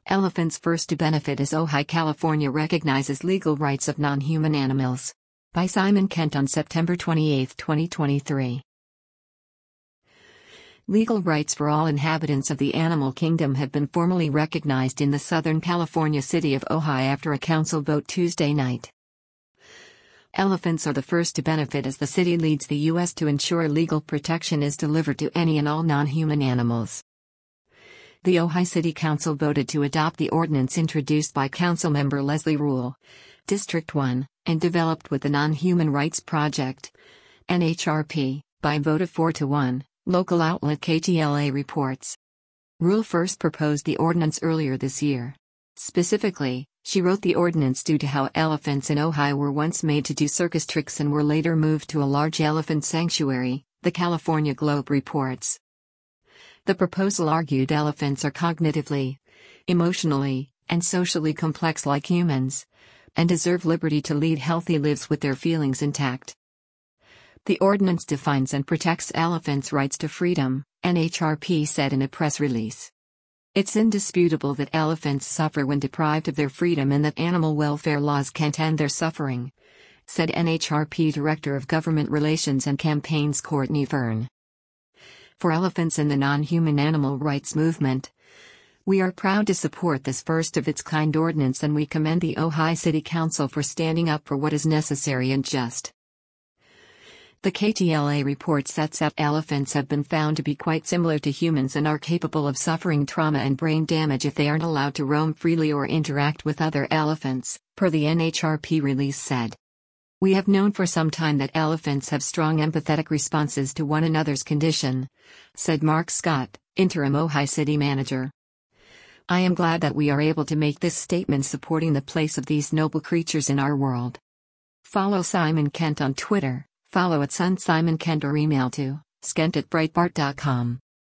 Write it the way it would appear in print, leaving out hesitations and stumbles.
Elephants first to benefit as Ojai, California recognizes legal rights of non-human animals. By Simon Kent on September 28, 2023. Legal rights for all inhabitants of the animal kingdom have been formally recognized in the Southern California city of Ojai after a council vote Tuesday night. Elephants are the first to benefit as the city leads the U.S. to ensure legal protection is delivered to any and all non-human animals. The Ojai City Council voted to adopt the ordinance introduced by Councilmember Leslie Rule, District 1, and developed with the Non-Human Rights Project, NHRP, by a vote of 4-1, local outlet KTLA reports. Rule first proposed the ordinance earlier this year. Specifically, she wrote the ordinance due to how elephants in Ojai were once made to do circus tricks and were later moved to a large elephant sanctuary, the California Globe reports. The proposal argued elephants are cognitively, emotionally, and socially complex like humans, and deserve liberty to lead healthy lives with their feelings intact. The ordinance defines and protects elephants' rights to freedom, NHRP said in a press release. It's indisputable that elephants suffer when deprived of their freedom and that animal welfare laws can't end their suffering, said NHRP Director of Government Relations and Campaigns Courtney Verne. For elephants in the non-human animal rights movement, we are proud to support this first-of-its-kind ordinance and we commend the Ojai City Council for standing up for what is necessary and just. The KTLA report sets out elephants have been found to be quite similar to humans and are capable of suffering trauma and brain damage if they aren't allowed to roam freely or interact with other elephants, per the NHRP release said. We have known for some time that elephants have strong empathetic responses to one another's condition, said Mark Scott, interim Ojai City manager. I am glad that we are able to make this statement supporting the place of these noble creatures in our world. Follow Simon Kent on Twitter, follow @SunSimonKent or email to skent@breitbart.com.